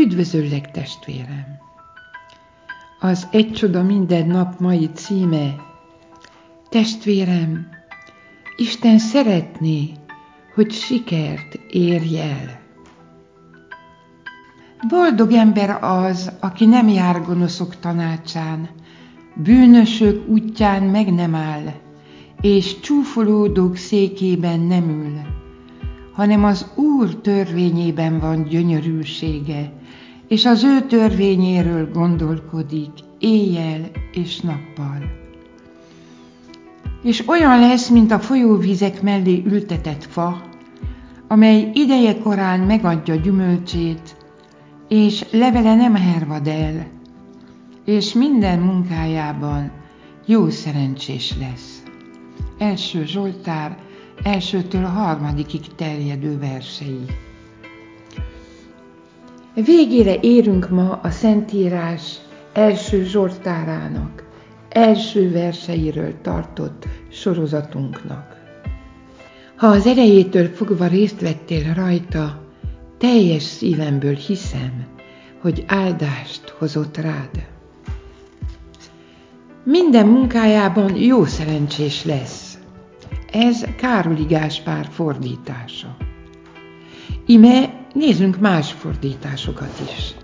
Üdvözöllek, testvérem! Az Egy csoda minden nap mai címe: testvérem, Isten szeretné, hogy sikert érj el. Boldog ember az, aki nem jár gonoszok tanácsán, bűnösök útján meg nem áll, és csúfolódók székében nem ül, hanem az Úr törvényében van gyönyörűsége, és az ő törvényéről gondolkodik éjjel és nappal. És olyan lesz, mint a folyóvizek mellé ültetett fa, amely ideje korán megadja gyümölcsét, és levele nem hervad el, és minden munkájában jó szerencsés lesz. 1. Zsoltár 1-től 3. terjedő versei. Végére érünk ma a Szentírás 1. Zsoltárának első verseiről tartott sorozatunknak. Ha az elejétől fogva részt vettél rajta, teljes szívemből hiszem, hogy áldást hozott rád. Minden munkájában jó szerencsés lesz. Ez Károli Gáspár fordítása. Ime nézzünk más fordításokat is.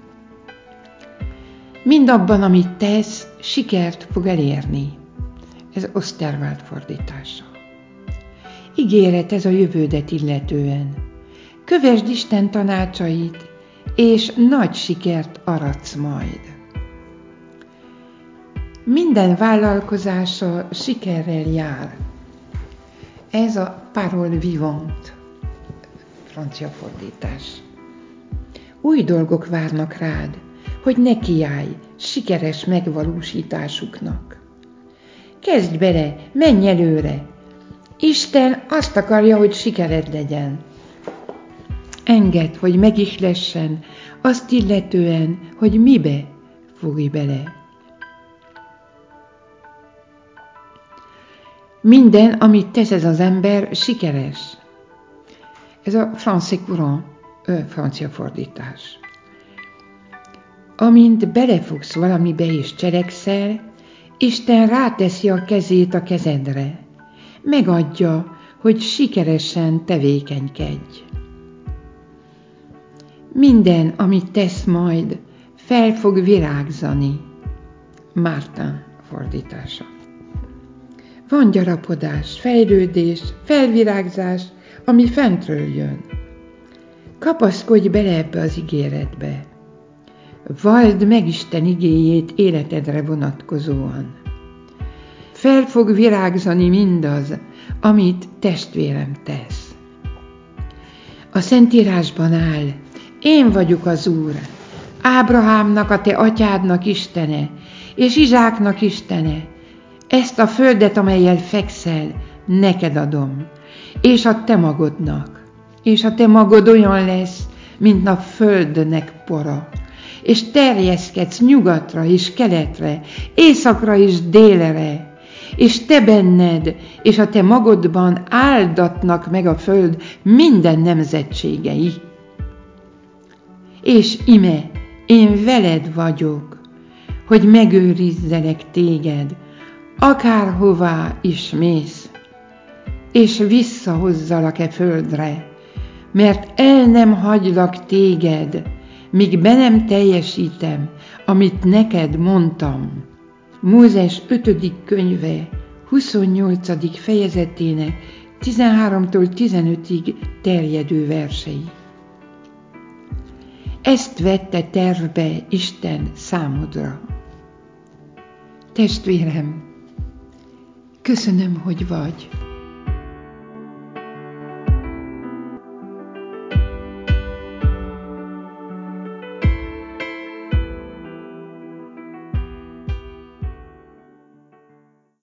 Mindabban, amit tesz, sikert fog elérni. Ez Osterwald fordítása. Ígéret ez a jövődet illetően. Kövesd Isten tanácsait, és nagy sikert aratsz majd. Minden vállalkozása sikerrel jár. Ez a Parole vivante, francia fordítás. Új dolgok várnak rád, hogy ne kiállj sikeres megvalósításuknak. Kezdj bele, menj előre! Isten azt akarja, hogy sikered legyen. Engedd, hogy megihlessen azt illetően, hogy mibe fogj bele. Minden, amit tesz ez az ember, sikeres. Ez a Français Courant, francia fordítás. Amint belefogsz valamibe és cselekszel, Isten ráteszi a kezét a kezedre. Megadja, hogy sikeresen tevékenykedj. Minden, amit tesz majd, fel fog virágzani. Martin fordítása. Van gyarapodás, fejlődés, felvirágzás, ami fentről jön. Kapaszkodj bele ebbe az ígéretbe. Valld meg Isten igéjét életedre vonatkozóan. Fel fog virágzani mindaz, amit testvérem tesz. A Szentírásban áll: én vagyok az Úr, Ábrahámnak, a te atyádnak Istene, és Izsáknak Istene. Ezt a földet, amellyel fekszel, neked adom, és a te magodnak. És a te magod olyan lesz, mint a földnek pora, és terjeszkedsz nyugatra és keletre, északra és délre, és te benned, és a te magodban áldatnak meg a föld minden nemzetségei. És ime, én veled vagyok, hogy megőrizzelek téged, akárhová is mész, és visszahozzalak földre, mert el nem hagylak téged, míg be nem teljesítem, amit neked mondtam. Mózes 5. könyve 28. fejezetének 13-tól 15-ig terjedő versei. Ezt vette tervbe Isten számodra. Testvérem, köszönöm, hogy vagy.